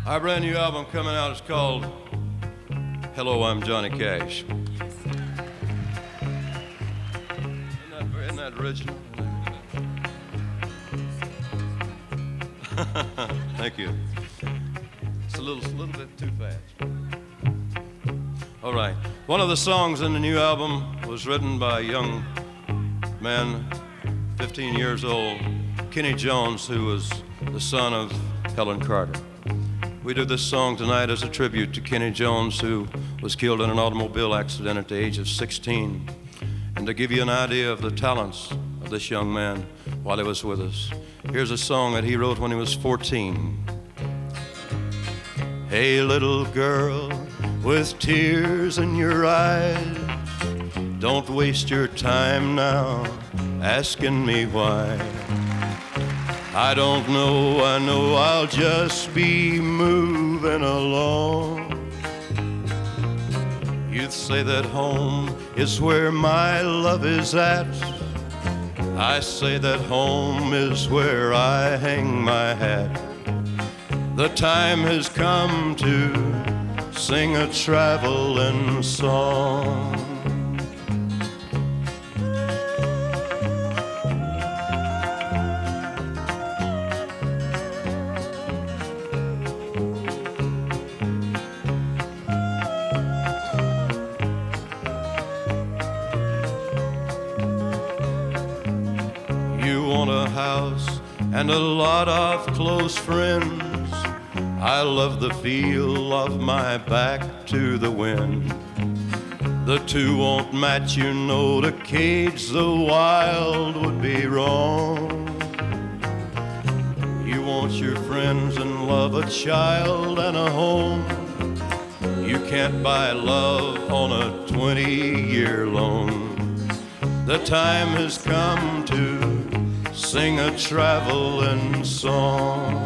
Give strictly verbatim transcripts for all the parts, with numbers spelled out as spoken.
Our brand new album coming out is called Hello, I'm Johnny Cash. Isn't that, isn't that original? Thank you. It's a little, little bit too fast. All right. One of the songs in the new album was written by a young man, fifteen years old, Kenny Jones, who was the son of Helen Carter. We do this song tonight as a tribute to Kenny Jones, who was killed in an automobile accident at the age of sixteen. And to give you an idea of the talents of this young man while he was with us, here's a song that he wrote when he was fourteen. Hey, little girl with tears in your eyes, don't waste your time now asking me why. I don't know, I know I'll just be moving along. You'd say that home is where my love is at. I say that home is where I hang my hat. The time has come to sing a traveling song. You want a house and a lot of close friends. I love the feel of my back to the wind. The two won't match, you know, to cage the wild would be wrong. You want your friends and love, a child and a home. You can't buy love on a twenty-year loan. The time has come to sing a traveling song.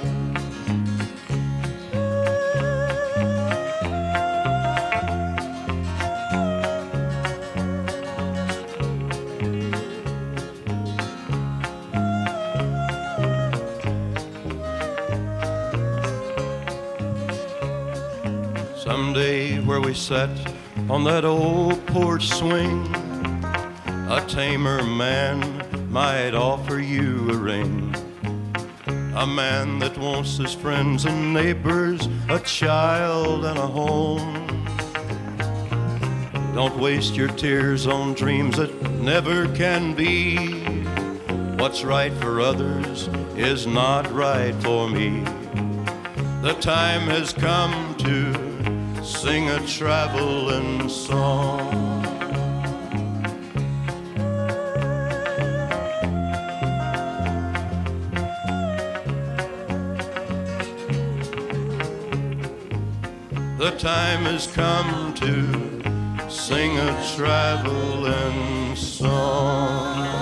Someday where we sat on that old porch swing, a tamer man might offer you a ring. A man that wants his friends and neighbors, a child and a home. Don't waste your tears on dreams that never can be. What's right for others is not right for me. The time has come to sing a traveling song. The time has come to sing a traveling song.